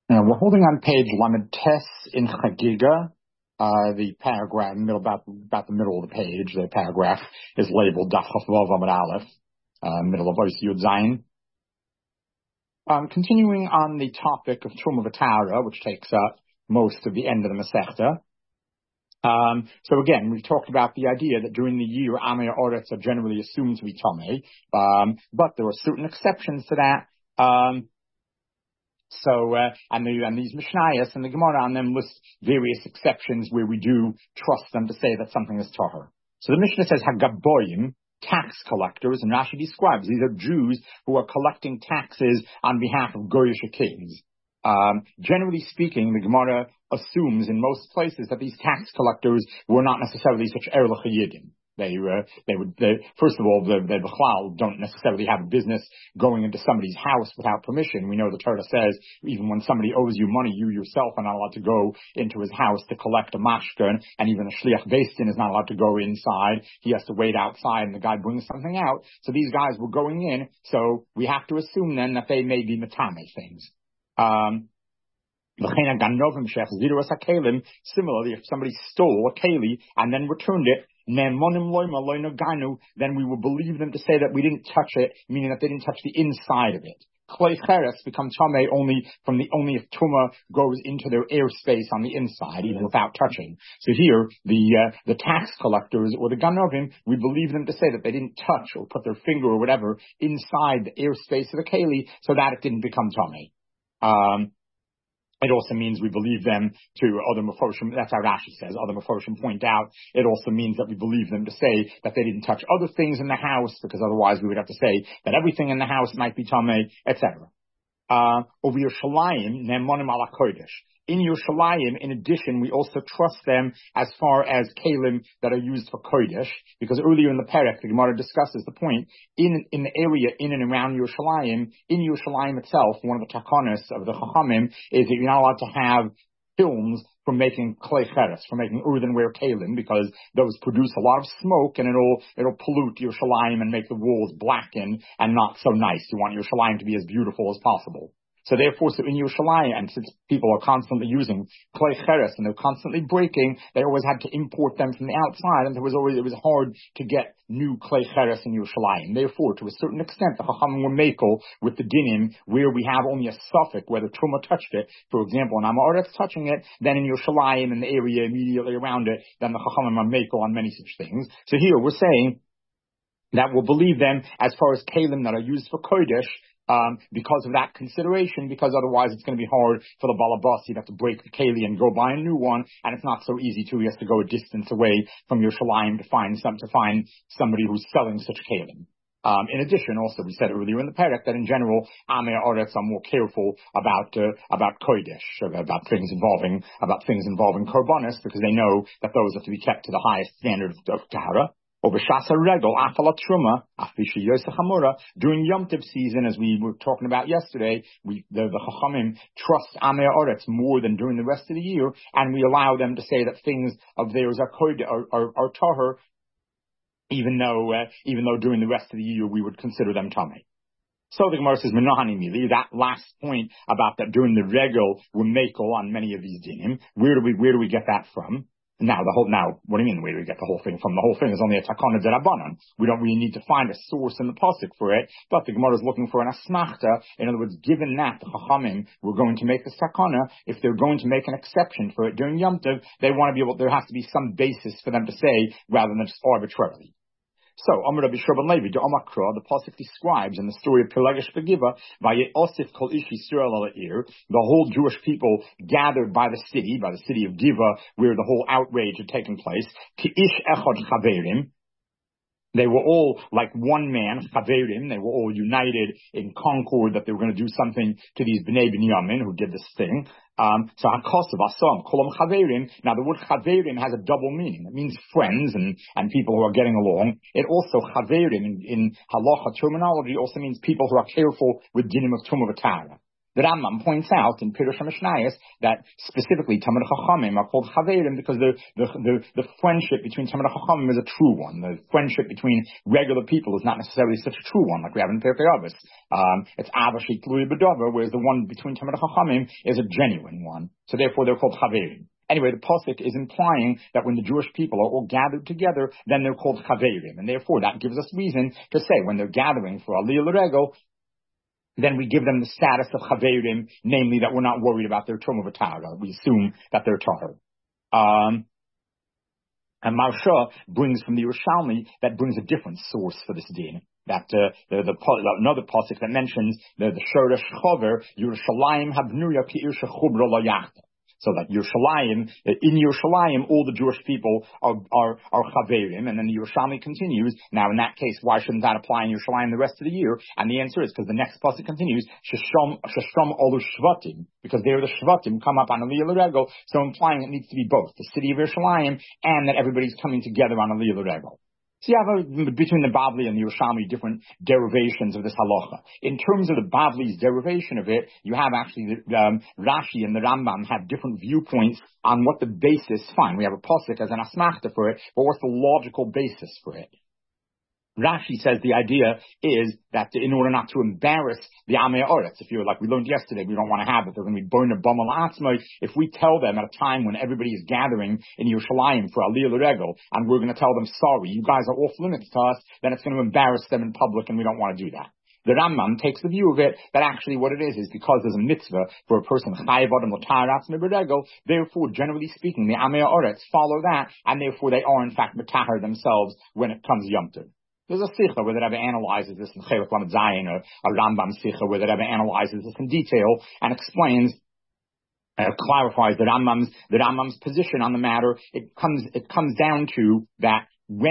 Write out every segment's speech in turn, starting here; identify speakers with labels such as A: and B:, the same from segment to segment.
A: We're holding on page Lamed Tes in Chagiga. The paragraph, about the middle of the page, the paragraph is labeled Daf Chaf Vav Amud Aleph, middle of Ois Yud Zayin. Continuing on the topic of Truma V'Tara, which takes up most of the end of the Masechta. So again, we've talked about the idea that during the year, Amei Oretz are generally assumed to be Tomei, but there are certain exceptions to that. And these Mishnayos and the Gemara on them list various exceptions where we do trust them to say that something is Tahor. So the Mishnah says Hagaboyim, tax collectors, and Rashi describes these are Jews who are collecting taxes on behalf of Goyish kings. Generally speaking, the Gemara assumes in most places that these tax collectors were not necessarily such Erlich Yidin. First of all, the Bechlal don't necessarily have a business going into somebody's house without permission. We know the Torah says even when somebody owes you money, you yourself are not allowed to go into his house to collect a mashkan, and even a shliach beis din is not allowed to go inside. He has to wait outside, and the guy brings something out. So these guys were going in, so we have to assume then that they may be matame things. Similarly, if somebody stole a keli and then returned it, then we will believe them to say that we didn't touch it, meaning that they didn't touch the inside of it. Klei cheres become tamei only if tuma goes into their airspace on the inside, even without touching. So here, the tax collectors or the ganovim, we believe them to say that they didn't touch or put their finger or whatever inside the airspace of the keli, so that it didn't become tamei. It also means we believe them to other Meforshim, that's how Rashi says, other Meforshim point out, it also means that we believe them to say that they didn't touch other things in the house, because otherwise we would have to say that everything in the house might be Tamei, etc. Over Yerushalayim, Ne'monim ala Kodesh. In Yerushalayim, in addition, we also trust them as far as kalim that are used for Kodesh, because earlier in the Perek, the Gemara discusses the point, in the area in and around Yerushalayim, in Yerushalayim itself, one of the takonos of the Chachamim is that you're not allowed to have films for making klei cheres, for making earthenware kalim, because those produce a lot of smoke and it'll pollute Yerushalayim and make the walls blacken and not so nice. You want Yerushalayim to be as beautiful as possible. So therefore, in Yerushalayim, and since people are constantly using klei cheres and they're constantly breaking, they always had to import them from the outside, and it was hard to get new klei cheres in Yerushalayim. Therefore, to a certain extent, the Chachamim were makel with the dinim where we have only a suffix whether Truma touched it. For example, in Amaretz touching it, then in Yerushalayim and the area immediately around it, then the Chachamim are makel on many such things. So here we're saying that we'll believe them as far as kalim that are used for Kodesh, because of that consideration, because otherwise it's going to be hard for the balabas. You'd have to break the keli and go buy a new one, and it's not so easy too. He has to go a distance away from Yerushalayim to find somebody who's selling such kalim. In addition, also we said earlier in the Perek that in general, Amei Oretz are more careful about Kodesh, about things involving korbanos, because they know that those have to be kept to the highest standard of tahara. During Yom Tov season, as we were talking about yesterday, the Chachamim trust Amei Oretz more than during the rest of the year, and we allow them to say that things of theirs are tahor, even though during the rest of the year we would consider them tamei. So the Gemara says, Menahani Mili, that last point about that during the regel we're makel on many of these dinim. Where do we get that from? Now, what do you mean, where do we get the whole thing from? The whole thing is only a takana derabanan. We don't really need to find a source in the pasuk for it, but the Gemara is looking for an asmachta. In other words, given that the Chachamim were going to make the takana, if they're going to make an exception for it during Yom Tov, they want to be there has to be some basis for them to say, rather than just arbitrarily. So, Amar Rabbi Shurban Levi, the Omakra, the pasuk describes in the story of Pelagish Begiva, Vayosif Kol Ish Yisrael Ala'ir, the whole Jewish people gathered by the city of Giva, where the whole outrage had taken place. Ki Ish Echad Chaverim. They were all like one man, Chaverim. They were all united in concord that they were going to do something to these Bnei Binyamin who did this thing. So HaKosav, Asam, Kolam Chaverim. Now the word Chaverim has a double meaning. It means friends and people who are getting along. It also, Chaverim in halacha terminology also means people who are careful with dinim of Truma V'Tara. The Rambam points out in Pirush HaMishnayos that specifically Talmid Chachamim are called Chaverim because the friendship between Talmid Chachamim is a true one. The friendship between regular people is not necessarily such a true one like we have in Pirkei Avos. It's Avashik Lui B'Dover, whereas the one between Talmid Chachamim is a genuine one. So therefore they're called Chaverim. Anyway, the Pasuk is implying that when the Jewish people are all gathered together, then they're called Chaverim. And therefore that gives us reason to say when they're gathering for Aliyah L'Regel, then we give them the status of Chaverim, namely that we're not worried about their Truma V'Tara. We assume that they're Tahar. And Marsha brings from the Yerushalmi that brings a different source for this din. That another pasuk that mentions the Shoresh Chover Yerushalayim Habnuya Ki'ir Shechubra Lo Yachta. So that Yerushalayim, in Yerushalayim, all the Jewish people are Chaverim, and then the Yerushalmi continues. Now, in that case, why shouldn't that apply in Yerushalayim the rest of the year? And the answer is because the next pasuk continues, Sheshom Olu Shvatim, because there the Shvatim come up on Aliyah L'Regel, so implying it needs to be both the city of Yerushalayim and that everybody's coming together on Aliyah L'Regel. So you have between the Bavli and the Yerushalmi different derivations of this halacha. In terms of the Bavli's derivation of it, you have actually Rashi and the Rambam have different viewpoints on what the basis. Fine, we have a pasuk as an asmachta for it, but what's the logical basis for it? Rashi says the idea is that in order not to embarrass the Amei Oretz, if you're like we learned yesterday, we don't want to have it. They're going to be burned a bum al atzmai. If we tell them at a time when everybody is gathering in Yerushalayim for Aliyah L'Regel, and we're going to tell them, sorry, you guys are off limits to us, then it's going to embarrass them in public, and we don't want to do that. The Rambam takes the view of it that actually what it is because there's a mitzvah for a person chayav adam l'tar atzmei b'regel. Therefore, generally speaking, the Amei Oretz follow that, and therefore they are in fact metahar themselves when it comes Yom Tov. There's a sikha where the Rebbe analyzes this in Chelek Lamed Zayin, or a Rambam sikha where the Rebbe analyzes this in detail and explains, clarifies the Rambam's position on the matter. It comes down to that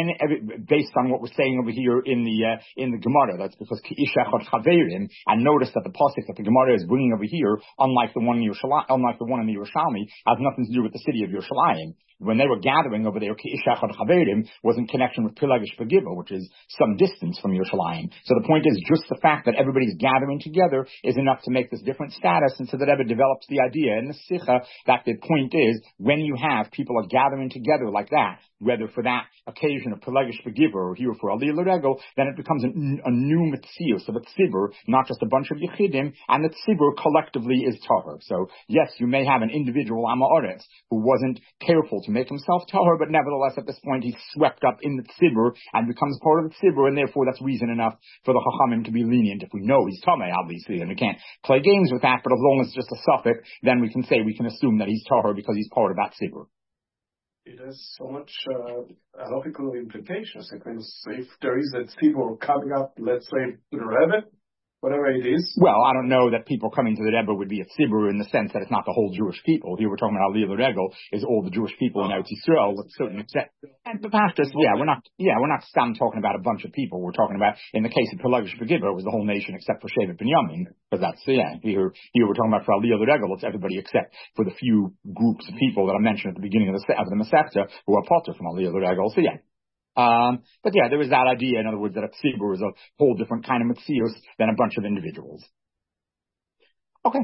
A: based on what we're saying over here in the Gemara, that's because Ki'ishachot Chaverim, and notice that the pasuk that the Gemara is bringing over here, unlike the one in the Yerushalmi, has nothing to do with the city of Yerushalayim. When they were gathering over there, Ki'ishachot Chaverim was in connection with Pilagish Begiva, which is some distance from Yerushalayim. So the point is, just the fact that everybody's gathering together is enough to make this different status, and so the Rebbe develops the idea in the Sikha that the point is, when you have people are gathering together like that, whether for that occasion of Pelagish Begiva or here for Aliyah L'Regel, then it becomes a new Metzius of a Tzibur, not just a bunch of Yechidim, and the Tzibur collectively is Tahar. So yes, you may have an individual Amaretz who wasn't careful to make himself Tahar, but nevertheless at this point he's swept up in the Tzibur and becomes part of the Tzibur, and therefore that's reason enough for the Chachamim to be lenient. If we know he's Tameh, obviously, and we can't play games with that, but as long as it's just a suffix, then we can assume that he's Tahar because he's part of that Tzibur.
B: It has so much logical implications. If there is a tzibur coming up, let's say to the Rebbe, whatever it is.
A: Well, I don't know that people coming to the Rebbe would be a tzibur in the sense that it's not the whole Jewish people. Here we're talking about Aliyah L'Regel is all the Jewish people in Eretz Yisrael with a certain extent. And the pastors, we're not talking about a bunch of people. We're talking about, in the case of Pelagish Begiva, it was the whole nation except for Shevet Binyamin, because that's, here we're talking about for Aliyah L'Regel, it's everybody except for the few groups of people that I mentioned at the beginning of the Masechta who are potter from Aliyah L'Regel. So but there is that idea, in other words, that a tzibur is a whole different kind of metzius than a bunch of individuals. Okay.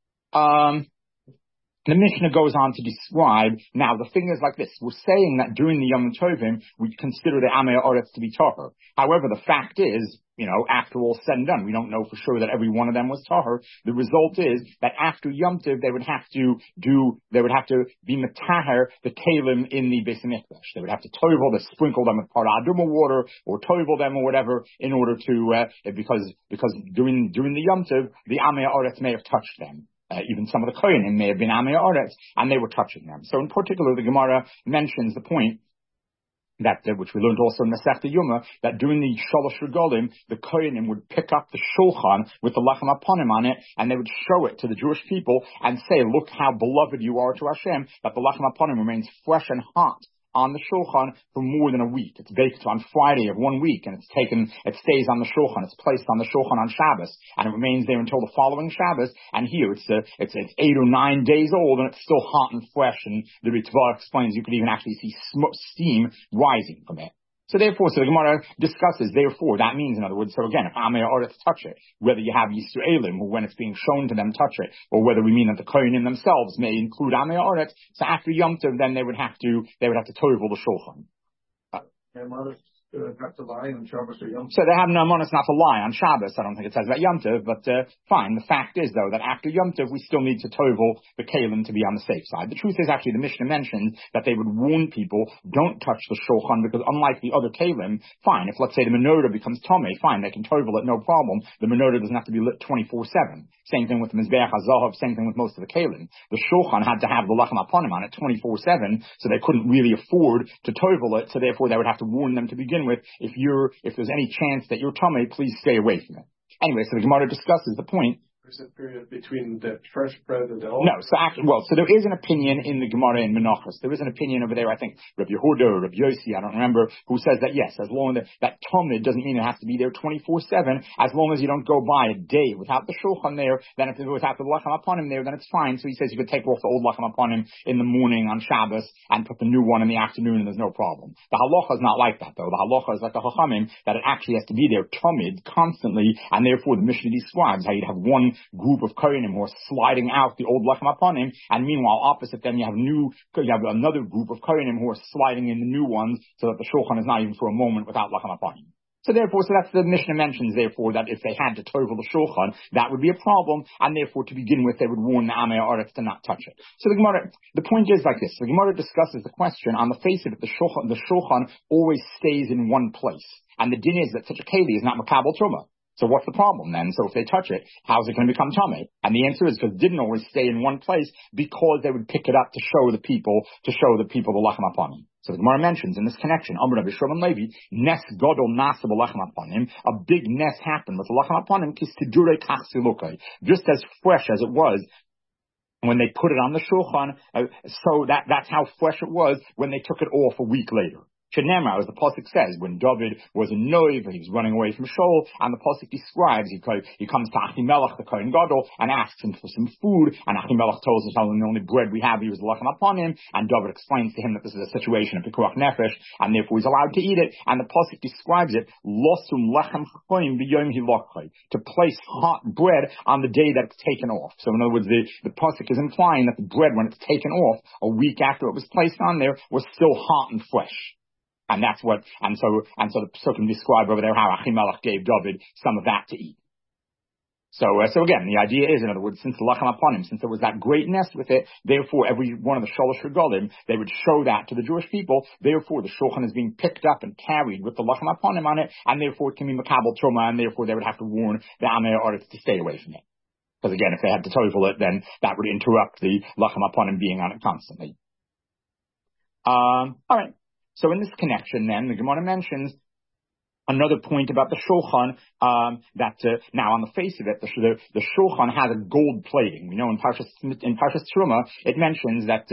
A: The Mishnah goes on to describe, now the thing is like this, we're saying that during the Yom Tovim, we consider the Amei Oretz to be Tahar. However, the fact is, after all said and done, we don't know for sure that every one of them was Tahar. The result is that after Yom Tov, they would have to be Metaher, the Kalim in the Beis HaMikdash. They would have to toivel, they sprinkle them with Paraduma water, or toivel them or whatever, in order to, because during the Yom Tov, the Amei Oretz may have touched them. Even some of the Kohanim may have been Amei Oretz, and they were touching them. So in particular, the Gemara mentions the point that, which we learned also in Masechta Yuma, that during the Shalosh Regalim, the Kohanim would pick up the Shulchan with the Lechem Aponim on it, and they would show it to the Jewish people and say, look how beloved you are to Hashem, that the Lechem Aponim remains fresh and hot on the Shulchan for more than a week. It's baked on Friday of 1 week, and it stays on the Shulchan. It's placed on the Shulchan on Shabbos, and it remains there until the following Shabbos. And here it's 8 or 9 days old, and it's still hot and fresh. And the Ritva explains you could even actually see steam rising from it. So the Gemara discusses, therefore, that means, in other words, so again, if Amei Haaretz touch it, whether you have Yisraelim, who when it's being shown to them touch it, or whether we mean that the Kohanim themselves may include Amei Haaretz, so after Yom Tov, then they would have to tovel the Shulchan.
B: Have to lie on Shabbos or Yom Tov.
A: So they have no amonis not to lie on Shabbos. I don't think it says about Yom Tov, but fine. The fact is, though, that after Yom Tov, we still need to tovel the kalim to be on the safe side. The truth is, actually, the Mishnah mentioned that they would warn people, don't touch the shulchan, because unlike the other kalim, fine, if let's say the menorah becomes tomei, fine, they can tovel it, no problem. The menorah doesn't have to be lit 24/7. Same thing with the Mizbeach HaZahav, same thing with most of the kalim. The shulchan had to have the lechem aponim on it 24/7, so they couldn't really afford to tovel it, so therefore they would have to warn them to begin with, if there's any chance that you're tomei, please stay away from it. Anyway, so the Gemara discusses the point.
B: There's a period between the fresh bread and the old.
A: No, so there is an opinion in the Gemara in Menachos. There is an opinion over there, I think, Rabbi Yehuda or Rabbi Yossi, I don't remember, who says that yes, as long as that tomid doesn't mean it has to be there 24/7, as long as you don't go by a day without the shulchan there, then if without the lechem aponim there, then it's fine. So he says you could take off the old lechem aponim in the morning on Shabbos and put the new one in the afternoon, and there's no problem. The halacha is not like that, though. The halacha is like the chachamim, that it actually has to be there tomid constantly, and therefore the Mishnah describes how you'd have one group of kohanim who are sliding out the old lechem aponim, and meanwhile opposite them you have another group of kohanim who are sliding in the new ones, so that the shulchan is not even for a moment without lechem aponim. So that's the Mishnah mentions, therefore, that if they had to tovel the shulchan, that would be a problem, and therefore to begin with they would warn the Amei Haaretz to not touch it. So the point is like this. The Gemara discusses the question, on the face of it, the shulchan always stays in one place, and the din is that such a keli is not makabel truma. So what's the problem then? So if they touch it, how's it going to become tamei? And the answer is because it didn't always stay in one place, because they would pick it up to show the people the lechem aponim. So the Gemara mentions in this connection, Amar Rabbi Shimon Levi, nes gadol nasa b'lechem aponim, a big nes happened with the lechem aponim, kistidurei kach silukai, just as fresh as it was when they put it on the shulchan. So that's how fresh it was when they took it off a week later. Shenemar, as the pasuk says, when David was in Noiv, he was running away from Shaul, and the pasuk describes, he comes to Achimelech, the Kohen Gadol, and asks him for some food, and Achimelech tells him the only bread we have, he was lechem upon him, and David explains to him that this is a situation of pikuach nefesh, and therefore he's allowed to eat it, and the pasuk describes it, losum lechem chakoim b'yom hilachai, to place hot bread on the day that it's taken off. So in other words, the pasuk is implying that the bread, when it's taken off, a week after it was placed on there, was still hot and fresh. And that's so the Psukim describe over there how Achimelech gave David some of that to eat. So again, the idea is, in other words, since the lechem aponim, since there was that great nest with it, therefore every one of the shalosh regalim, they would show that to the Jewish people. Therefore, the shulchan is being picked up and carried with the lechem aponim on it, and therefore it can be makabel truma, and therefore they would have to warn the Amei Haaretz to stay away from it. Because again, if they had to tovel it, then that would interrupt the lechem aponim being on it constantly. All right. So in this connection, then, the Gemara mentions another point about the shulchan, now on the face of it, the shulchan has a gold plating. We know in Parshas Teruma, it mentions that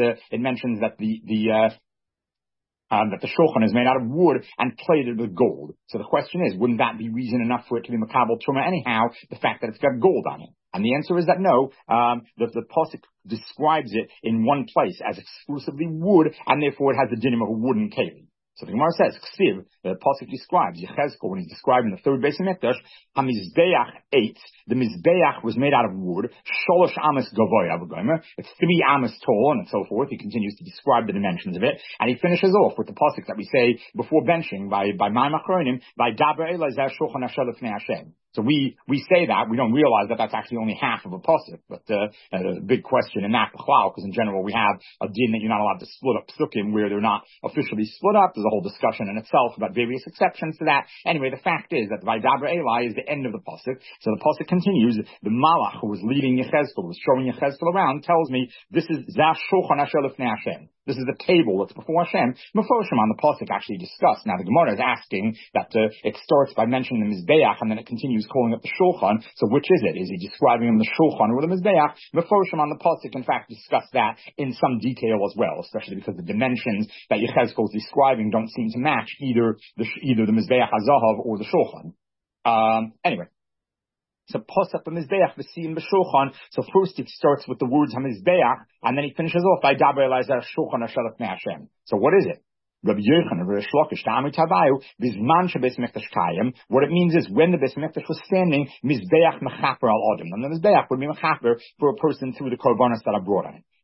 A: the shulchan is made out of wood and plated with gold. So the question is, wouldn't that be reason enough for it to be makabel truma anyhow, the fact that it's got gold on it? And the answer is that no, the pasuk describes it in one place as exclusively wood, and therefore it has the dinim of a wooden keli. So the Gemara says, Ksiv, the pasuk describes, Yechezkel, when he's describing the third base of Mikdash, HaMizbeach 8, the Mizbeach was made out of wood, Sholosh Amas Gavoy Avogomer, it's 3 Amas tall, and so forth. He continues to describe the dimensions of it, and he finishes off with the pasuk that we say before benching, by Ma'am Achronim, by Daber Elazar Shulchan Asher Lefnei Hashem. So we say that, we don't realize that that's actually only half of a pasuk, but a big question in that because in general we have a din that you're not allowed to split up psukim where they're not officially split up. There's a whole discussion in itself about various exceptions to that. Anyway, the fact is that the Vaydaber Eli is the end of the pasuk. So the pasuk continues, the Malach who was leading Yechezkel, was showing Yechezkel around, tells me, this is Zah Shulchan Asher Lefnei Hashem. This is the table that's before Hashem. Mefoshim on the pasuk actually discussed. Now the Gemara is asking that it starts by mentioning the Mizbeach and then it continues calling it the Shulchan. So which is it? Is he describing him the Shulchan or the Mizbeach? Mefoshim on the pasuk in fact discuss that in some detail as well, especially because the dimensions that Yechezkel is describing don't seem to match either the Mizbeach HaZahav or the Shulchan. Anyway. So posap Mizbeach v'siyim b'shulchan. So first it starts with the words HaMizbeach, and then he finishes off by Daber Elazar Shulchan Asher Lefnei Hashem. So what is it? Rabbi Yochanan of Rish Lakish, Ta'ami Tavayu, Bizman Shabbos Mikdash Kayim. What it means is when the Beis Mikdash was standing, Mizbeach Mechaper al Adam. And the Mizbeach would be Mechaper for a person through the korbanos that are brought on it.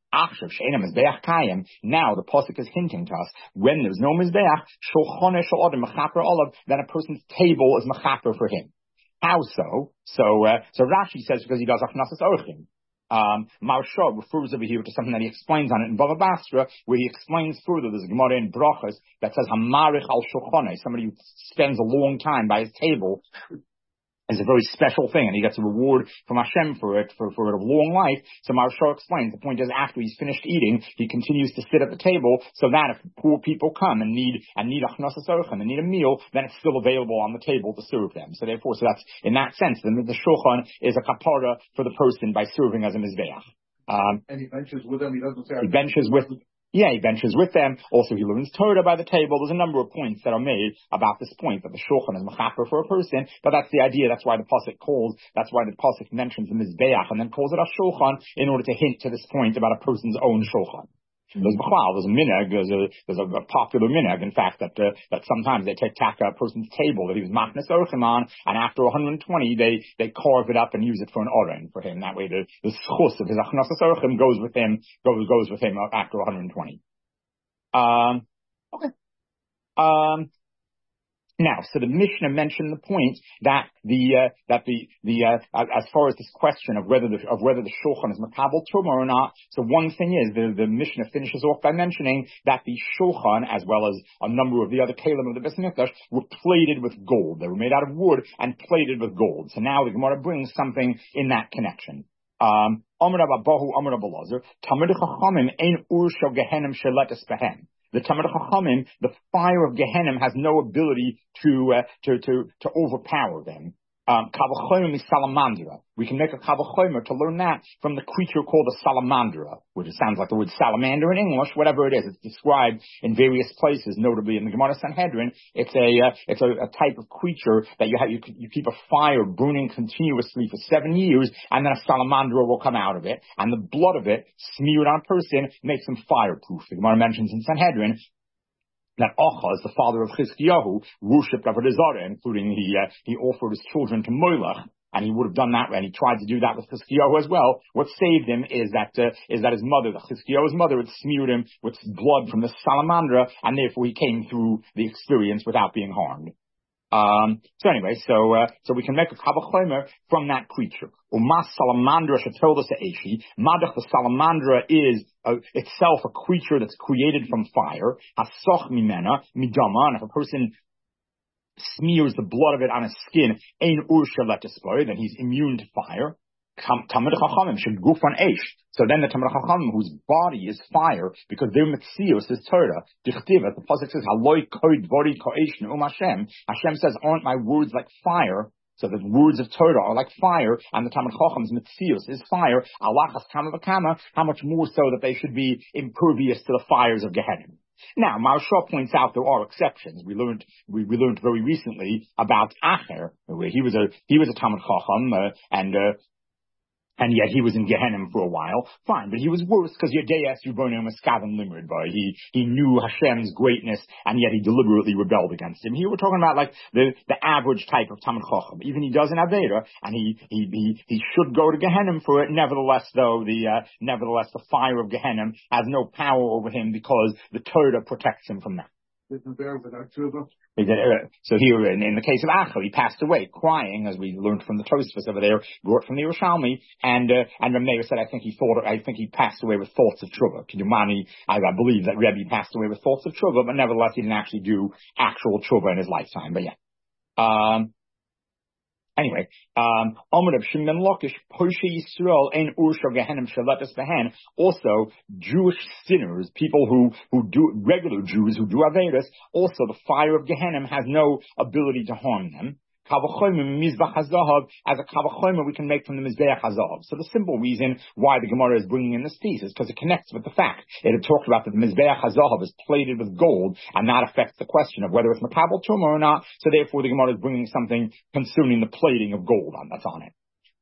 A: Now the pasuk is hinting to us when there's no mizbeach, shulchane shel adam mechaper olav, then a person's table is mechaper for him. How so? So Rashi says because he does achnasas orchim. Maharsha refers over here to something that he explains on it in Bava Basra, where he explains further. There's a Gemara in Brachas that says hamarich al shulchane, somebody who spends a long time by his table. Is a very special thing, and he gets a reward from Hashem for it, for a long life. So Maharsha explains, the point is, after he's finished eating, he continues to sit at the table, so that if poor people come and need achnasas orchim and need a meal, then it's still available on the table to serve them. So therefore, that's, in that sense, the shulchan is a kapara for the person by serving as a mizbeach.
B: And he benches with them, he doesn't say...
A: He benches with them. Also, he learns Torah by the table. There's a number of points that are made about this point, that the shulchan is mechaper for a person, but that's the idea. That's why the pasuk mentions the mizbeach and then calls it a shulchan in order to hint to this point about a person's own shulchan. There's a minhag, there's a popular minhag, in fact, that sometimes they take a person's table that he was machnas orchim on, and after 120, they carve it up and use it for an oren for him. That way the schus of his achnasas orchim goes with him after 120. Okay. Now, so the Mishnah mentioned the point that as far as this question of whether the shulchan is makabel truma or not. So one thing is the Mishnah finishes off by mentioning that the shulchan, as well as a number of the other kelim of the Beis Mikdash, were plated with gold. They were made out of wood and plated with gold. So now the Gemara brings something in that connection. Amar Abahu, Amar Abelazar, Tamid Chachamim ein ur shel gehenim sheletes behem. The Tamid Chachamim, the fire of Gehenna has no ability to overpower them. Kavachomer is salamandra. We can make a kavachomer to learn that from the creature called a salamandra, which sounds like the word salamander in English, whatever it is. It's described in various places, notably in the Gemara Sanhedrin. It's a type of creature that you keep a fire burning continuously for 7 years, and then a salamandra will come out of it, and the blood of it smeared on a person makes them fireproof. The Gemara mentions in Sanhedrin that Achaz, the father of Chizkiyahu, worshipped Avodah Zarah, including he offered his children to Molech, and he would have done that, and he tried to do that with Chizkiyahu as well. What saved him is that his mother, Chizkiyahu's mother, had smeared him with blood from the salamandra, and therefore he came through the experience without being harmed. So we can make a kavachomer from that creature. Umas salamandra shetolda se'eshi. Madach, the salamandra is itself a creature that's created from fire. Hasoch mimena midama. And if a person smears the blood of it on his skin, ein ur sheletes, then he's immune to fire. Tamid Chachamim should goof on Eish. So then the Tamid Chachamim, whose body is fire, because their Metzios is Torah. Dichtiv, as the pasuk says, Haloi koi dvari ko'esh ne'um Hashem. Hashem says, aren't my words like fire? So the words of Torah are like fire, and the Tamid Chacham's Metzios is fire. Alachas kama v'kama, how much more so that they should be impervious to the fires of Gehenna. Now, Maharsha points out there are exceptions. We learned very recently about Acher, where he was a Tamid Chacham, and yet he was in Gehenna for a while. Fine, but he was worse because Yedeyas Yubonim Maskavan Limud. He knew Hashem's greatness, and yet he deliberately rebelled against him. Here we're talking about like the average type of Tamid Chacham. Even he does an Aveda, and he should go to Gehenna for it. Nevertheless, the fire of Gehenna has no power over him because the Torah protects him from that. So here, in the case of Acher, he passed away crying, as we learned from the Tosfos over there, brought from the Yerushalmi, and Rameir said, I think he passed away with thoughts of Tshuva. Kidumani, I believe that Rebbe passed away with thoughts of Tshuva, but nevertheless he didn't actually do actual Tshuva in his lifetime. But yeah. Anyway, Amr of Shimon Lakish, Poshe Yisrael, Ein Ursha Gehenim Shaletes Behen. Also, Jewish sinners, people who do, regular Jews who do Avedas, also the fire of Gehenim has no ability to harm them. Kavachomer Mizbach HaZahav, as a Kavachomer we can make from the Mizbeach HaZahav. So the simple reason why the Gemara is bringing in this piece is because it connects with the fact. It had talked about that the Mizbeach HaZahav is plated with gold, and that affects the question of whether it's Makabel Tumah or not. So therefore the Gemara is bringing something concerning the plating of gold that's on it.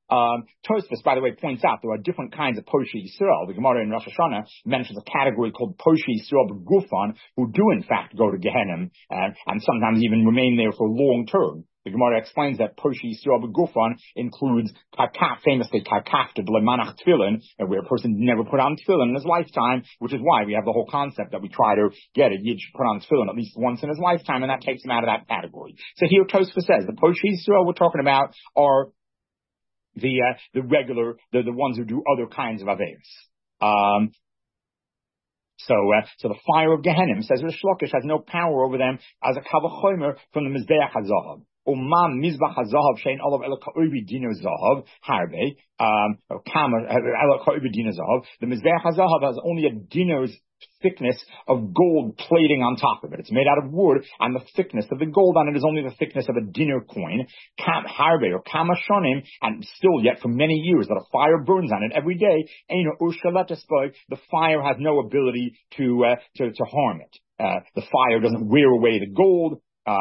A: Tosfos, by the way, points out there are different kinds of Poshi Yisrael. The Gemara in Rosh Hashanah mentions a category called Poshi Yisrael B'Gufan, who do in fact go to Gehenna, and sometimes even remain there for long term. The Gemara explains that Poshi Yisrael B'Gufan includes famously Karkaf to B'lemanach Tefillin, where a person never put on Tefillin in his lifetime, which is why we have the whole concept that we try to get a Yid should put on Tefillin at least once in his lifetime, and that takes him out of that category. So here Tosfos says the Poshi Yisrael we're talking about are the regular, the ones who do other kinds of Averis. So the fire of Gehenna, says Rish Lakish, has no power over them as a Kavachomer from the Mizbeach HaZahav. Umam Mizbach HaZahav shein olav ela ka'ovi dino zahav harbe kama ela ka'ovi dino zahav. The Mizbeach HaZahav has only a dino's thickness of gold plating on top of it. It's made out of wood, and the thickness of the gold on it is only the thickness of a dinner coin. Kam harbe or kama shonim, and still yet for many years that a fire burns on it every day. The fire has no ability to harm it. The fire doesn't wear away the gold.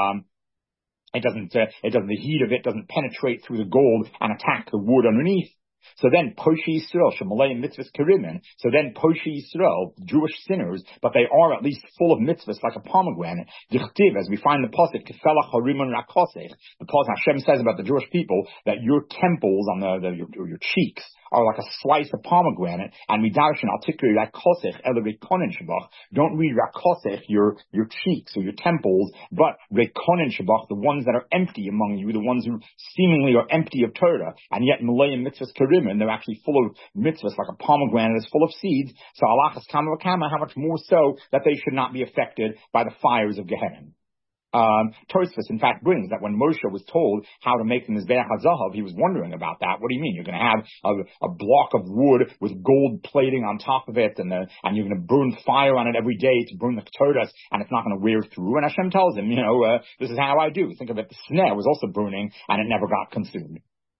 A: The heat of it doesn't penetrate through the gold and attack the wood underneath. So then Poshi Yisrael, Shemalei mitzvahs kerimin. So then Poshi Yisrael, Jewish sinners, but they are at least full of mitzvahs like a pomegranate. Dichtiv, as we find the pasuk, Kefelach Harimon Rakosech. The pasuk Hashem says about the Jewish people that your temples on your cheeks are like a slice of pomegranate, and we darshan articulate Rakosech Elevekonin Shabach. Don't read Rakosech your cheeks or your temples, but Rekonin Shabach, the ones that are empty among you, the ones who seemingly are empty of Torah, and yet Malay mitzvahs kerimin, and they're actually full of mitzvahs, like a pomegranate is full of seeds. So Allah is kama v'kama, how much more so that they should not be affected by the fires of Gehenna. Tosfos, in fact, brings that when Moshe was told how to make the Mizbeach HaZahav, he was wondering about that. What do you mean? You're going to have a block of wood with gold plating on top of it, and you're going to burn fire on it every day to burn the Ketores, and it's not going to wear through. And Hashem tells him, this is how I do. Think of it, the sneh was also burning, and it never got consumed.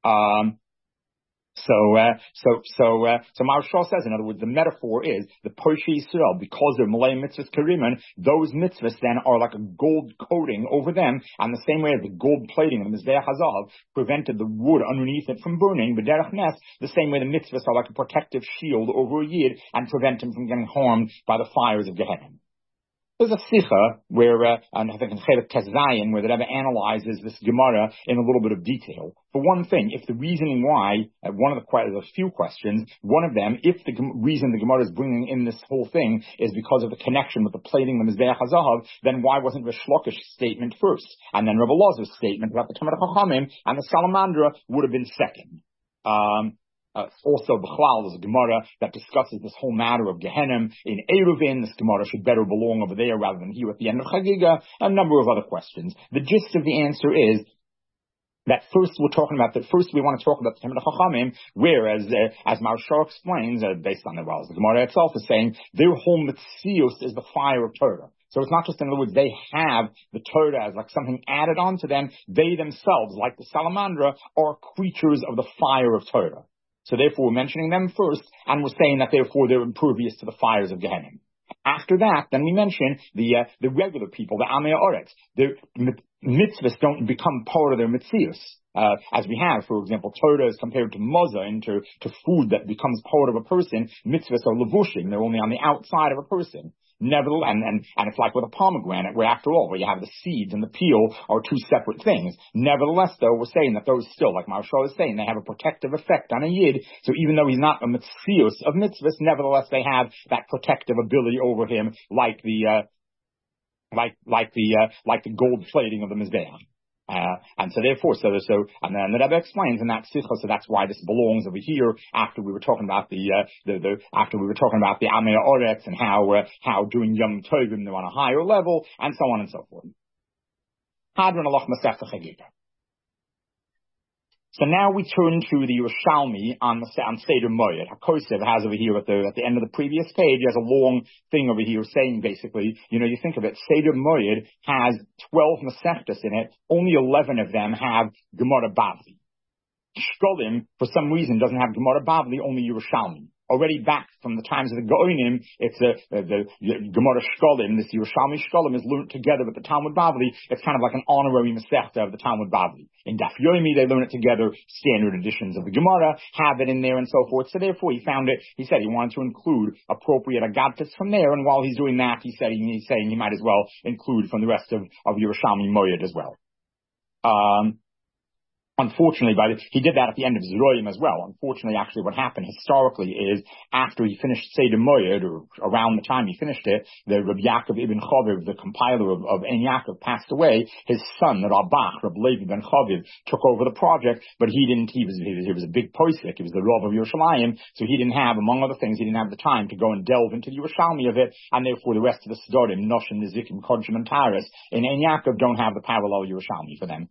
A: So Maharshal says, in other words, the metaphor is the Poshi Yisrael, because they're Malay mitzvahs keriman, those mitzvahs then are like a gold coating over them, and the same way as the gold plating of the Mizbeach HaZahav prevented the wood underneath it from burning, b'derech nes, the same way the mitzvahs are like a protective shield over a Yid and prevent him from getting harmed by the fires of Gehenna. There's a Sicha where, and I think in Chelik Tezayin, where the Rebbe analyzes this Gemara in a little bit of detail. For one thing, if the reasoning why, there's a few questions. One of them, if the reason the Gemara is bringing in this whole thing is because of the connection with the plating of the Mizbeach HaZahav, then why wasn't Rish Lakish's statement first? And then Rebbe Lazar's statement about the Talmid Chachamim and the Salamandra would have been second. Also, B'chlal, there's a Gemara that discusses this whole matter of Gehenna in Eruvin. This Gemara should better belong over there rather than here at the end of Chagiga. A number of other questions. The gist of the answer is that first we want to talk about the Talmid Chachamim, whereas, as Maharshal explains, based on the Gemara itself is saying, their whole mitzius is the fire of Torah. So it's not just, in other words, they have the Torah as like something added on to them. They themselves, like the Salamandra, are creatures of the fire of Torah. So therefore, we're mentioning them first, and we're saying that therefore they're impervious to the fires of Gehenna. After that, then we mention the regular people, the Amei Oretz. Their mitzvahs don't become part of their mitzius. As we have, for example, Torah is compared to maza, to food that becomes part of a person. Mitzvahs are levushim; they're only on the outside of a person. Nevertheless, and it's like with a pomegranate, where after all, where you have the seeds and the peel are two separate things. Nevertheless, though, we're saying that those still, like Maharshal is saying, they have a protective effect on a Yid. So even though he's not a mitzius of mitzvahs, nevertheless, they have that protective ability over him, like the gold plating of the Mizbeach. And so therefore, and then the Rebbe explains in that Sicha, so that's why this belongs over here after we were talking about the Amei Oretz and how during Yom Tovim they're on a higher level and so on and so forth. Hadron Alach Masechta Chagiga. So now we turn to the Yerushalmi on Seder Moed. HaKosev has over here at the end of the previous page, he has a long thing over here saying basically, you think of it, Seder Moed has 12 Masechtas in it, only 11 of them have Gemara Bavli. Shkolim, for some reason, doesn't have Gemara Bavli, only Yerushalmi. already back from the times of the Goinim. It's the Gemara Shkolim, this Yerushalmi Shkolim is learned together with the Talmud Bavli. It's kind of like an honorary Masechta of the Talmud Bavli. In Daf Yomi, they learn it together. Standard editions of the Gemara have it in there and so forth. So therefore, he said he wanted to include appropriate Agatis from there. And while he's doing that, he's saying he might as well include from the rest of Yerushalmi Moyed as well. Unfortunately, he did that at the end of Zeroyim as well. Unfortunately, actually what happened historically is after he finished Seder Moyed, or around the time he finished it, the Rabbi Yaakov ibn Chaviv, the compiler of Ein Yaakov, passed away. His son, the Rabach, Rabbi Levi ben Chaviv, took over the project, but he was a big posik. He was the Rav of Yerushalayim, so he didn't have, among other things, he didn't have the time to go and delve into the Yerushalmi of it, and therefore the rest of the Sedorim, Noshim, Nizikim, Kodshim, and Taras, in Ein Yaakov don't have the parallel Yerushalmi for them.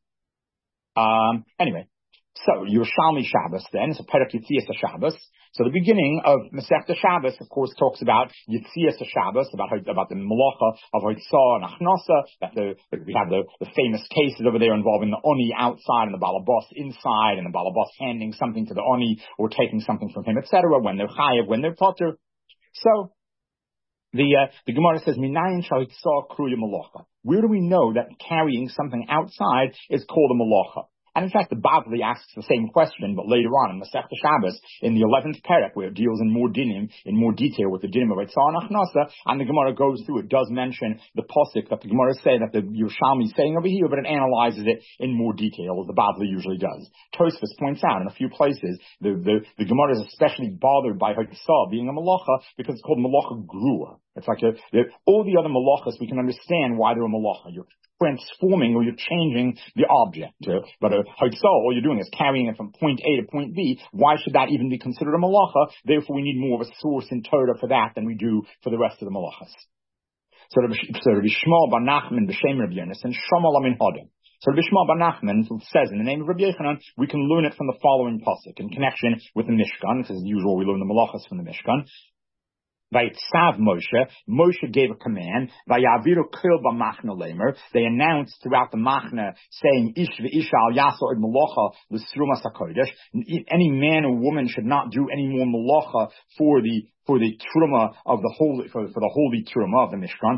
A: Anyway, so Yerushalmi Shabbos then, so Perek Yitzias Shabbos. So the beginning of Masechta Shabbos, of course, talks about Yitzias Shabbos, about the Malacha of Hoitzah and Achnasa, we have the famous cases over there involving the Oni outside and the Balabos inside, and the Balabos handing something to the Oni or taking something from him, etc., when they're Chayev, when they're Potter. So, the Gemara says, Minayin Shalitzah Kruya Malacha. Where do we know that carrying something outside is called a Malacha? And in fact, the Bavli asks the same question, but later on in Masechta Shabbos, in the 11th Perek, where it deals in more detail with the dinim of Eitzah and Achnasa, and the Gemara goes through, it does mention the posik that the Gemara say that the Yerushalmi is saying over here, but it analyzes it in more detail, as the Bavli usually does. Tosfos points out in a few places, the Gemara is especially bothered by Eitzah being a Malacha, because it's called Malacha Grua. It's like all the other Malachas, we can understand why they're a Malacha. You're transforming or you're changing the object. But a Hoitzah, all you're doing is carrying it from point A to point B. Why should that even be considered a Malacha? Therefore, we need more of a source in Torah for that than we do for the rest of the Malachas. So Rabbi Shmuel bar Nachman b'shem Rabbi Yonasan Shama lamin Hodem. So Rabbi Shmuel bar Nachman says in the name of Rabbi Yochanan, we can learn it from the following pasuk in connection with the Mishkan. As usual, we learn the Malachas from the Mishkan. Vayitzav Moshe gave a command. Vayaviru kil b'machna lemer. They announced throughout the machna, saying, Ish v'isha al yaso ed malacha l'srumas hakodesh. Any man or woman should not do any more malacha for the truma of the holy, for the holy truma of the Mishkan.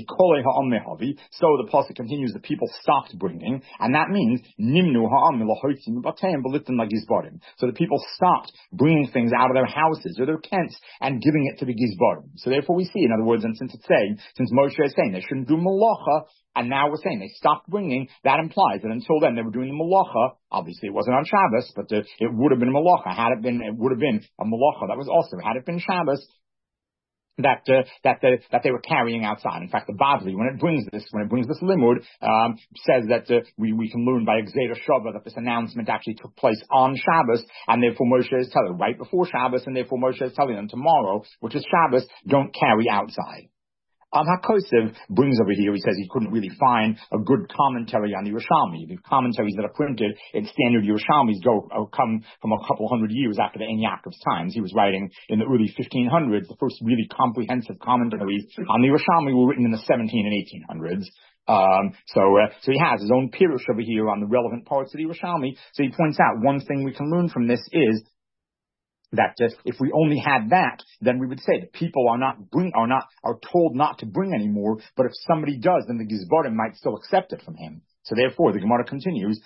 A: So the pasuk continues, the people stopped bringing, and that means nimnu ha'am milahotzim b'batayim b'litin lagizbarim. So the people stopped bringing things out of their houses or their tents and giving it to the gizbarim. So therefore we see, in other words, and since Moshe is saying they shouldn't do malacha, and now we're saying they stopped bringing, that implies that until then they were doing the malacha. Obviously it wasn't on Shabbos, but it would have been a malacha. It would have been a malacha that was also, had it been Shabbos, that they were carrying outside. In fact, the Bavli, when it brings this limud, says that we can learn by Gzeira Shava that this announcement actually took place on Shabbos, and therefore Moshe is telling right before Shabbos, and therefore Moshe is telling them tomorrow, which is Shabbos, don't carry outside. HaKosev brings over here, he says he couldn't really find a good commentary on the Yerushalmi. The commentaries that are printed in standard Yerushalmis come from a couple hundred years after the Ein Yaakov's times. He was writing in the early 1500s. The first really comprehensive commentaries on the Yerushalmi were written in the 17 and 1800s. So he has his own pirush over here on the relevant parts of the Yerushalmi. So he points out one thing we can learn from this is that if we only had that, then we would say that people are told not to bring anymore. But if somebody does, then the Gizbarim might still accept it from him. So therefore, the Gemara continues,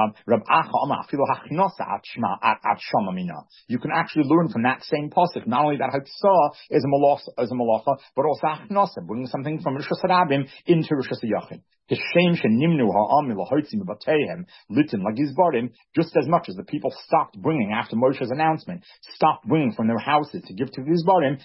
A: you can actually learn from that same pasuk not only that Haitzah is a malacha, but also Achnasa, bringing something from Rishus Harabim into Rishus Yachid. Just as much as the people stopped bringing after Moshe's announcement, stopped bringing from their houses to give to Gizbarim,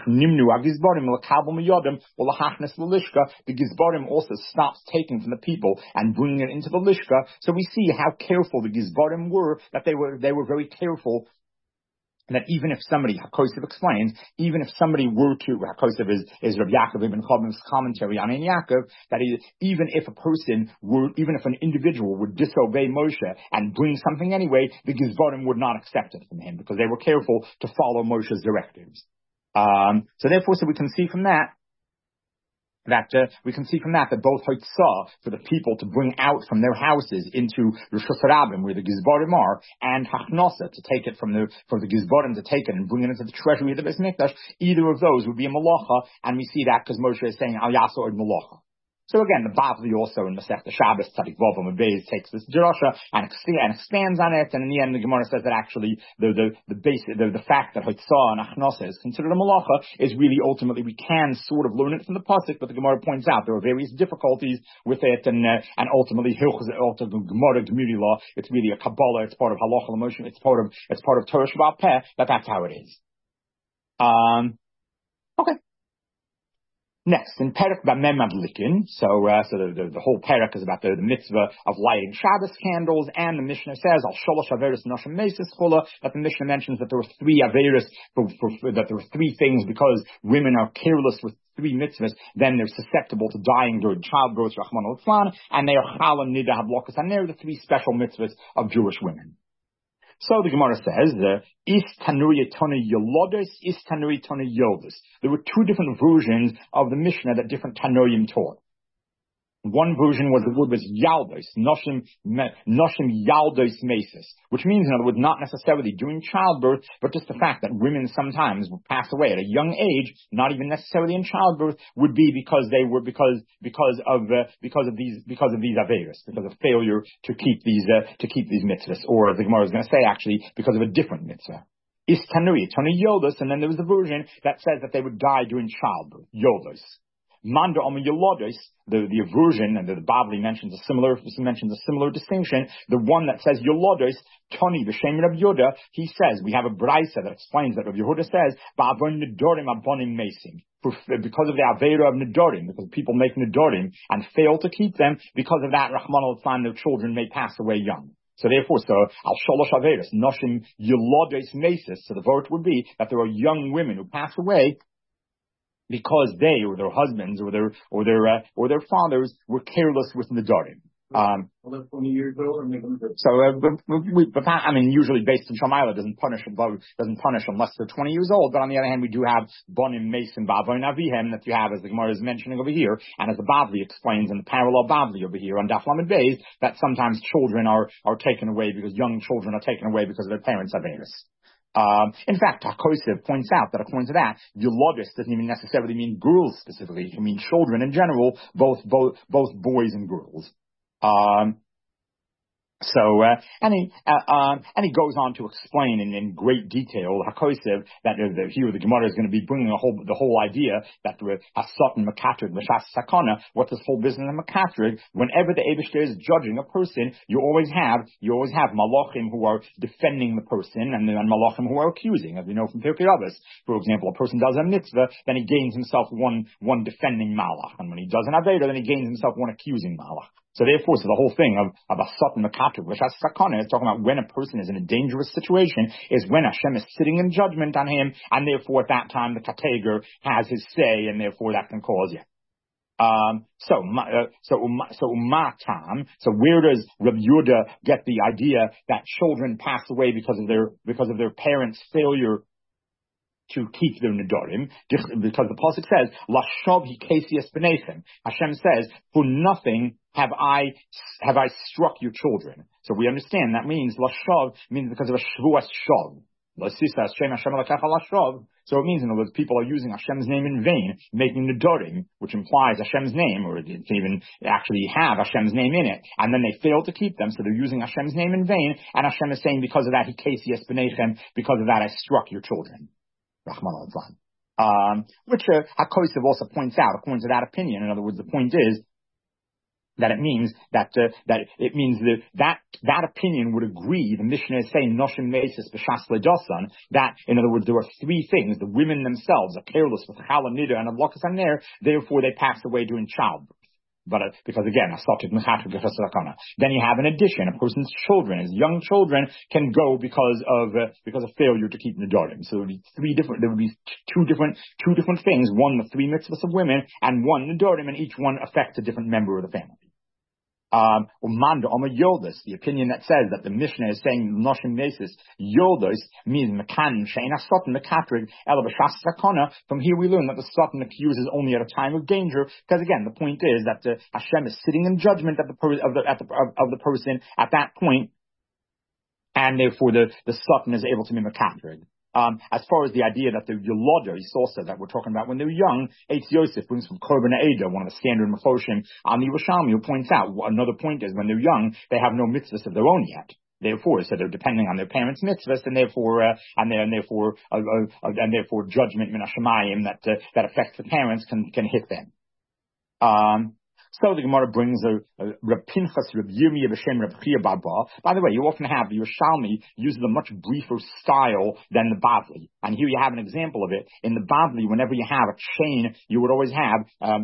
A: the Gizbarim also stops taking from the people and bringing it into the Lishka. So we see how careful the Gizbarim were, that they were very careful. That even if somebody, HaKosev explains, even if somebody were to, HaKosev is Rabbi Yaakov ibn Chavim's commentary on Ein Yaakov, that is, even if an individual would disobey Moshe and bring something anyway, the Gizbarim would not accept it from him, because they were careful to follow Moshe's directives. So we can see from that that we can see from that both Hotzah, for the people to bring out from their houses into Rishus Rabbim, where the Gizborim are, and Hachnosa, to take it from the Gizborim, to take it and bring it into the treasury of the Beis Mikdash, either of those would be a Malacha, and we see that because Moshe is saying Al Yasa or Malacha. So again, the Bavli also in Masechta Shabbos, Tzadik Vav and Beis takes this drasha and expands on it, and in the end the Gemara says that actually the fact that Hotzah and Achnasa is considered a malacha is really ultimately, we can sort of learn it from the pasuk, but the Gemara points out there are various difficulties with it, and ultimately Gemara Gemuri law, it's really a Kabbalah, it's part of Halacha L'Moshe, it's part of Torah Shabbat Peh, that's how it is. Okay. Next, in Perek Bamem Adlikin, so the whole Perek is about the mitzvah of lighting Shabbos candles, and the Mishnah says, Al Sholosh Averis Noshim Mesis Chula, that the Mishnah mentions that there were three Averis, that there were three things, because women are careless with three mitzvahs, then they're susceptible to dying during childbirth, Rachmana Litzlan, and they are Chalam Nida Hablokas, and they're the three special mitzvahs of Jewish women. So the Gemara says, Is Tanuri Tana Yolodes, Is Tanuri Tana Yoldis. There were two different versions of the Mishnah that different Tanurim taught. One version was the word was Yaldos, Noshim Yaldos Mesis, which means, in other words, not necessarily during childbirth, but just the fact that women sometimes will pass away at a young age, not even necessarily in childbirth, would be because they were because of these averos, because of failure to keep these mitzvahs, or as the Gemara is going to say, actually, because of a different mitzvah. Is Tanuri Yoldos, and then there was the version that says that they would die during childbirth, Yoldos. Manda Omer Yolodos, the aversion, and the Bavli mentions a similar distinction. The one that says Yolodos, Toni B'Shem Rab Yehuda, he says, we have a brisa that explains that Rab Yehuda says, Ba'avon Nedorim Abonim Mesim. Because of the Avera of Nedorim, because people make Nedorim and fail to keep them, because of that, Rachmana Litzlan, their children may pass away young. So therefore, Al Sholosh Averis, Noshim Yolodos Mesis, so the vote would be that there are young women who pass away because they or their husbands or their fathers were careless with Nedarim. Usually based in Shamayla doesn't punish unless they're 20 years old. But on the other hand, we do have Bonim Mason Bavon Avihem that you have, as the Gemara is mentioning over here, and as the Bavli explains in the parallel Bavli over here on Daf Lamed Beis, that sometimes children are taken away because young children are taken away because of their parents' averis. In fact, HaKosev points out that according to that, Yolodis doesn't even necessarily mean girls specifically. It can mean children in general, both boys and girls. And he goes on to explain in great detail, HaKosev, that here the Gemara is going to be bringing the whole idea that Hasatan Makatrig, Mashas Sakana, what this whole business of Makatrig, whenever the Eibishter is judging a person, you always have Malachim who are defending the person, and Malachim who are accusing, as we know from Pirkei Avos. For example, a person does a mitzvah, then he gains himself one defending Malach, and when he does an Aveda, then he gains himself one accusing Malach. So therefore, the whole thing of a Satan Makatrig, which has Sakana, is talking about when a person is in a dangerous situation, is when Hashem is sitting in judgment on him, and therefore at that time the Kateger has his say, and therefore that can cause you. So where does Rabbi Yehuda get the idea that children pass away because of their parents' failure to keep their nedarim? Because the pasuk says, "Lashov hikesias b'neichem." Hashem says, "For nothing have I struck your children." So we understand that means lashov means because of a shvuas shov. So it means, in other words, people are using Hashem's name in vain, making nedarim, which implies Hashem's name, or it can even actually have Hashem's name in it, and then they fail to keep them, so they're using Hashem's name in vain, and Hashem is saying, because of that, hikesias b'neichem, because of that, I struck your children. Rachmana Litzlan. Which HaKosev also points out, according to that opinion. In other words, the point is that it means that opinion would agree. The Mishnah is saying Noshim Mesis B'Shas Ledasan, that in other words there are three things: the women themselves are careless with Chala Nida and Avlokas and there, therefore they pass away during childbirth. But because again, then you have in addition a person's children, his young children can go because of failure to keep nedarim. So there would be two different things. One, the three mitzvahs of women, and one nedarim, and each one affects a different member of the family. The opinion that says that the Mishnah is saying Noshim Nesis Yoldos means Mekan Shein Asot Mekatrig El B'Shas Sakona. From here we learn that the Satan accuses only at a time of danger, because again the point is that Hashem is sitting in judgment of the person at that point, and therefore the Satan is able to be Mekatrig. As far as the idea that the Yolodos also that we're talking about when they're young, Eitz Yosef brings from Korban Eda, one of the standard Mefoshim on the Yerushalmi, who points out another point is when they're young, they have no mitzvahs of their own yet. Therefore, so they're depending on their parents' mitzvahs, and therefore judgment min hashamayim that affects the parents can hit them. So the Gemara brings a Reb Pinchas Reb Yirmiyah b'Shem Reb Chia Baba. By the way, you often have the Yerushalmi uses a much briefer style than the Bavli, and here you have an example of it. In the Bavli, whenever you have a chain, you would always have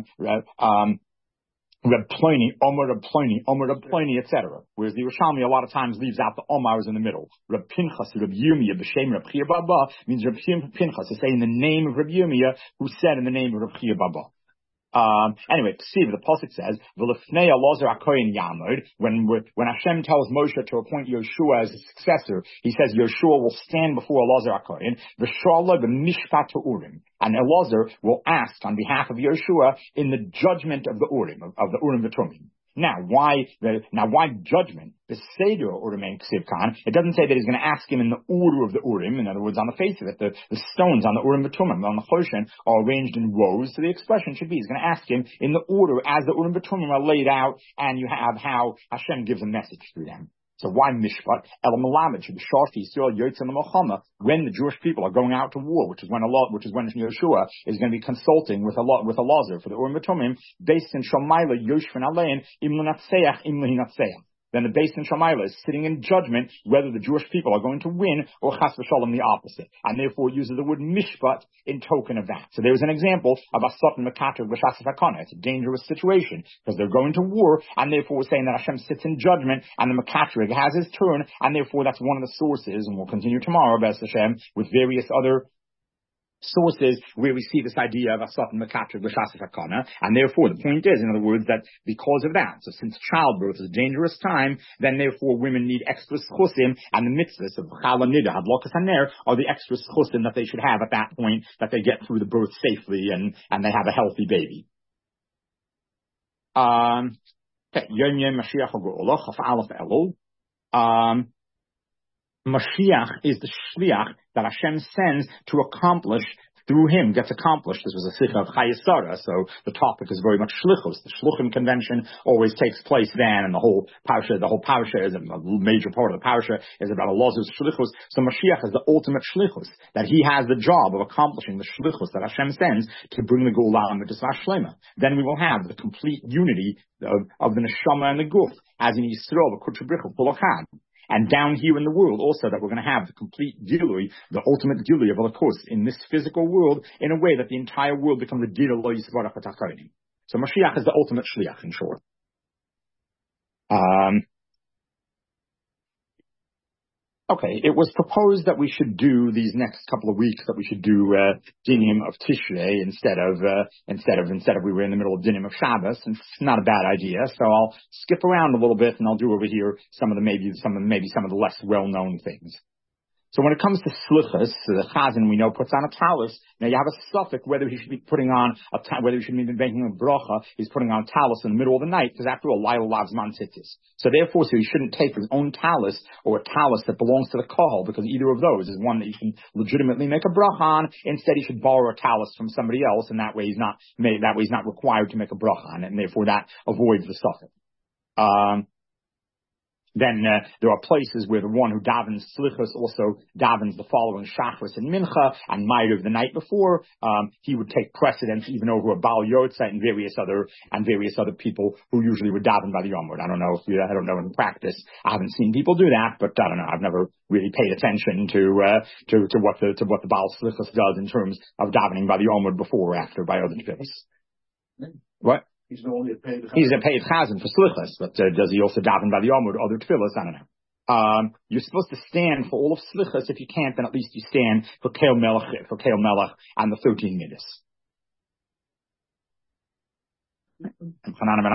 A: Reb Ploni, Omer Reb Ploni, Omer Reb Ploni, etc. Whereas the Yerushalmi a lot of times leaves out the Omars in the middle. Reb Pinchas Reb Yirmiyah b'Shem Reb Chia Baba means Reb Pinchas is saying the name of Reb Yirmiyah, who said in the name of Reb Chia Baba. Anyway, see, the pasuk says, "V'lefnei Elazar HaKohen Yamod." When Hashem tells Moshe to appoint Yoshua as his successor, he says Yoshua will stand before Elazar HaKohen, v'shala b'mishpat ha'urim, and Elazar will ask on behalf of Yoshua in the judgment of the Urim, of the Urim v'Tumim. Now, why judgment? The Seder Urim and Ksiv Khan. It doesn't say that he's going to ask him in the order of the Urim. In other words, on the face of it, the stones on the Urim V'Tumim, on the Choshen, are arranged in rows. So the expression should be, he's going to ask him in the order as the Urim V'Tumim are laid out, and you have how Hashem gives a message through them. So why Mishpat? El Malamed should be Sharti Yisrael Yotzim L'Milchama, when the Jewish people are going out to war, which is when Yeshua is going to be consulting with Elazar for the Urim V'Tumim, based in Shomayla Yoshvin Alein Im L'Natseach Im L'Hinatseach. Then the Beis Din Shamayla is sitting in judgment whether the Jewish people are going to win or Chas v'Shalom the opposite, and therefore it uses the word Mishpat in token of that. So there's an example of a Satan Mekatr v'Shas Hakana. It's a dangerous situation because they're going to war, and therefore we're saying that Hashem sits in judgment and the Mekatr has his turn, and therefore that's one of the sources, and we'll continue tomorrow, B'ez Hashem, with various other sources where we see this idea of a Satan Mekatr v'Shas Hakana, and therefore the point is, in other words, that because of that, so since childbirth is a dangerous time, then therefore women need extra schusim, and the mitzvahs of Chala Nida, Hadlokas Haner, are the extra schusim that they should have at that point, that they get through the birth safely and they have a healthy baby. Okay, Yom Yom Mashiach HaGeula, Chaf Aleph Elul. Mashiach is the shliach that Hashem sends to accomplish, through him gets accomplished. This was a sikha of Chayesara, so the topic is very much shlichus. The shluchim convention always takes place then, and the whole parasha is a major part of the parasha is about Elazar's shlichus. So Mashiach is the ultimate shlichus, that he has the job of accomplishing the shlichus that Hashem sends to bring the Geulah and the Mitzvah Shlema. Then we will have the complete unity of the neshama and the guf, as in Yisrael, the Kutrabrichu, Pulachad. And down here in the world also that we're going to have the complete gilui, the ultimate gilui of Elokus in this physical world, in a way that the entire world becomes a dir lo yisvarach v'tachayim. So Mashiach is the ultimate shliach, in short. Okay, it was proposed that we should do these next couple of weeks, that we should do Dinim of Tishrei instead of we were in the middle of Dinim of Shabbos, and it's not a bad idea. So I'll skip around a little bit and I'll do over here some of the less well-known things. So when it comes to slichas, the chazan we know puts on a talus. Now you have a suffix whether he should be putting on whether he should be making a bracha. He's putting on a talus in the middle of the night because after all, Laila lavs man tzitzis. So therefore, he shouldn't take his own talus or a talus that belongs to the kohol, because either of those is one that you can legitimately make a bracha on. Instead, he should borrow a talus from somebody else, and that way he's not required to make a bracha on it, and therefore that avoids the suffix. Then there are places where the one who davens slichus also davens the following shachris and mincha and ma'ariv the night before. He would take precedence even over a Baal Yotzei and various other people who usually would daven by the Yom Tov. I don't know in practice. I haven't seen people do that, but I don't know. I've never really paid attention to what the Baal Slichus does in terms of davening by the Yom Tov before or after by other tefillos. What?
B: He's only a paid
A: chazan for slichas, but does he also daven by the Yomud, other tefillas? I don't know. You're supposed to stand for all of slichas. If you can't, then at least you stand for Keil Melech and the 13 midas.